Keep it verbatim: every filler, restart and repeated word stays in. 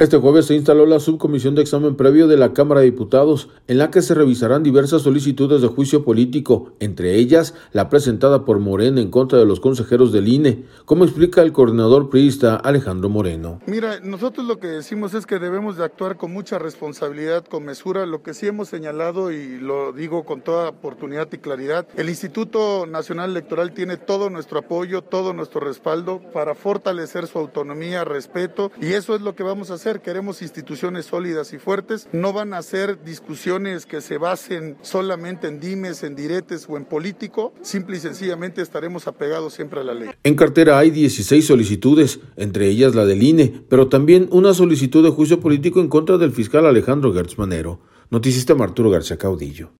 Este jueves se instaló la subcomisión de examen previo de la Cámara de Diputados, en la que se revisarán diversas solicitudes de juicio político, entre ellas la presentada por Morena en contra de los consejeros del I N E, como explica el coordinador priista Alejandro Moreno. Mira, nosotros lo que decimos es que debemos de actuar con mucha responsabilidad, con mesura. Lo que sí hemos señalado, y lo digo con toda oportunidad y claridad, el Instituto Nacional Electoral tiene todo nuestro apoyo, todo nuestro respaldo para fortalecer su autonomía, respeto, y eso es lo que vamos a hacer. Queremos instituciones sólidas y fuertes. No van a ser discusiones que se basen solamente en dimes, en diretes o en político. Simple y sencillamente estaremos apegados siempre a la ley. En cartera hay dieciséis solicitudes, entre ellas la del I N E, pero también una solicitud de juicio político en contra del fiscal Alejandro Gertz Manero. Noticista Arturo García Caudillo.